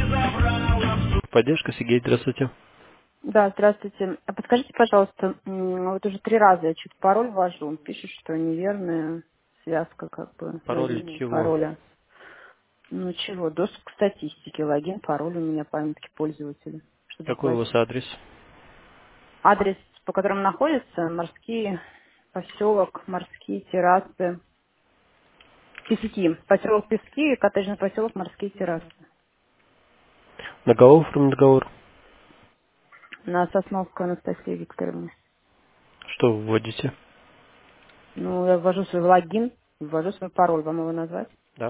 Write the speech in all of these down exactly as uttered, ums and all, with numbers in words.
Поддержка, Сергей, здравствуйте. Да, здравствуйте. А подскажите, пожалуйста, м, вот уже три раза я что-то пароль ввожу. Он пишет, что неверная связка, как бы, Пароль логина и чего? пароля. Ну чего, доступ к статистике, логин, пароль у меня памятки пользователя, чтобы Какой у вас оплатить. адрес? Адрес, по которому находится, морские, поселок, морские террасы, Пески. Поселок Пески, коттеджный поселок, морские террасы. Договор, оформлен договор. На Сосновскую Анастасию Викторовну. Что вы вводите? Ну, я ввожу свой логин, ввожу свой пароль, вам его назвать? Да.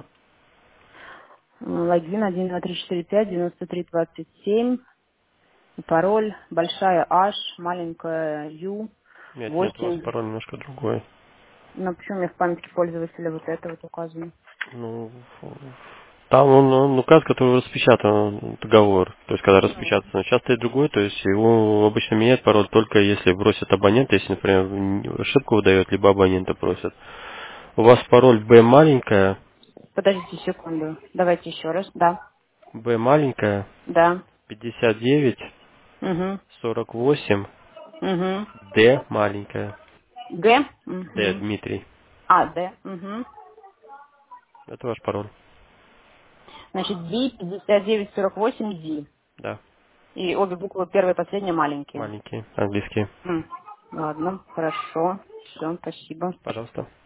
Логин один, два, три, четыре, пять, девяносто три, двадцать семь. Пароль большая H, маленькая U, Нет, нет, у вас восемь. пароль немножко другой. Ну, почему мне в памятке пользователя вот это вот указано? Ну, там он, он указ, который распечатан договор. То есть, когда Ну, распечатается, часто и другой, то есть его обычно меняет пароль только если бросит абонент, если, например, ошибку выдает, либо абонента просят. У вас пароль B маленькая, подождите секунду. Давайте еще раз. Да. B маленькая, Да. пятьдесят девять, Угу. сорок восемь, Угу. D маленькая, Г. D Угу. Дмитрий. А, Д. Угу. Это ваш пароль. Значит, D пятьдесят девять сорок восемь D. Да, И обе буквы первые и последние маленькие. маленький, английский. М. Ладно, хорошо. Все, спасибо. Пожалуйста.